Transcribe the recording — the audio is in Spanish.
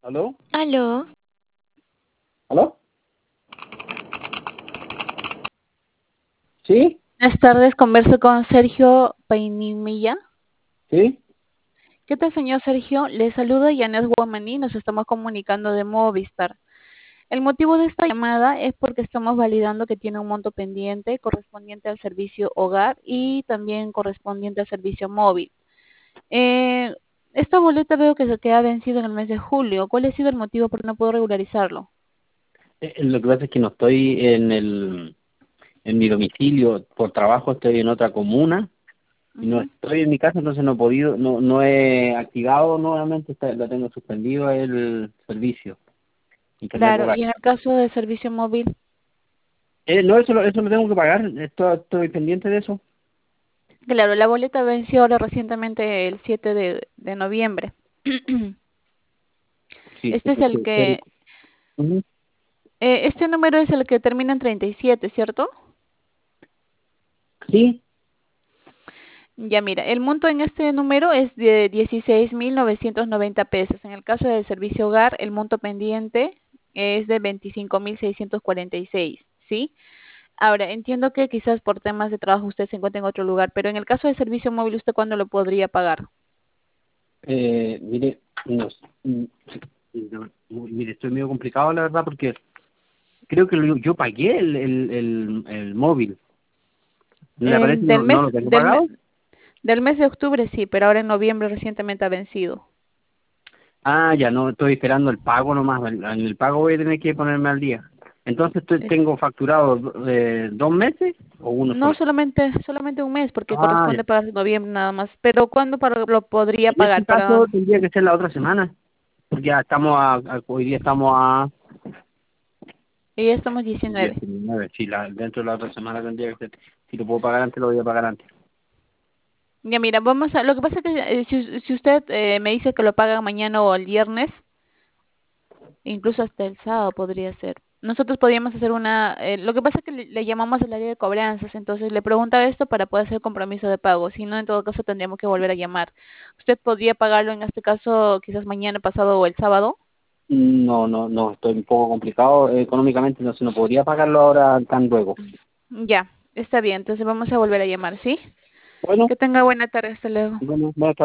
¿Aló? Aló, ¿Aló? ¿Sí? buenas tardes, converso con Sergio Peinimilla. ¿Sí? ¿Qué tal, señor Sergio? Le saluda Yanet Guamaní, nos estamos comunicando de Movistar. El motivo de esta llamada es porque estamos validando que tiene un monto pendiente correspondiente al servicio hogar y también correspondiente al servicio móvil. Eh, esta boleta veo que se queda vencido en el mes de julio. ¿Cuál ha sido el motivo por qué no puedo regularizarlo? Lo que pasa es que no estoy en mi domicilio por trabajo, estoy en otra comuna y no Ujú. estoy en mi casa, entonces no he podido, no he activado nuevamente, lo tengo suspendido el servicio, internet Claro, hogar. y en el caso del servicio móvil. No, eso lo tengo que pagar, estoy pendiente de eso. Claro, la boleta venció ahora recientemente el 7 de noviembre. Sí, Este es el pero, que, ujú. este número es el que termina en 37, ¿cierto? Sí, Ya mira, el monto en este número es de 16.990 pesos. En el caso del servicio hogar, el monto pendiente es de 25.646, ¿sí? Ahora, entiendo que quizás por temas de trabajo usted se encuentra en otro lugar, pero en el caso del servicio móvil, ¿usted cuándo lo podría pagar? mire, no, mire, estoy medio complicado la verdad porque creo que yo pagué el móvil. ¿No le aparece? Del mes, No lo tengo pagado. del mes de octubre sí, pero ahora en noviembre recientemente ha vencido. Ah, ya no, estoy esperando el pago nomás. En el pago voy a tener que ponerme al día. Entonces tengo facturado 2 meses o uno No solo. solamente un mes, porque Ah, ya. corresponde para noviembre nada más. Pero ¿cuándo lo podría En este pagar? Para caso tendría que ser la otra semana. Porque ya estamos hoy día estamos a y ya estamos el día 19. 19. Si dentro de la otra semana tendría que ser. Si lo puedo pagar antes, lo voy a pagar antes. Ya mira, vamos a, lo que pasa es que si usted me dice que lo paga mañana o el viernes, incluso hasta el sábado podría ser. Nosotros podríamos hacer una, lo que pasa es que le llamamos al área de cobranzas, entonces le preguntaba esto para poder hacer compromiso de pago, si no en todo caso tendríamos que volver a llamar. ¿Usted podría pagarlo en este caso quizás mañana, pasado o el sábado? No, estoy un poco complicado económicamente, no se no podría pagarlo ahora tan luego. Ya, está bien, entonces vamos a volver a llamar, ¿sí? Bueno, Que tenga buena tarde, hasta luego. bueno,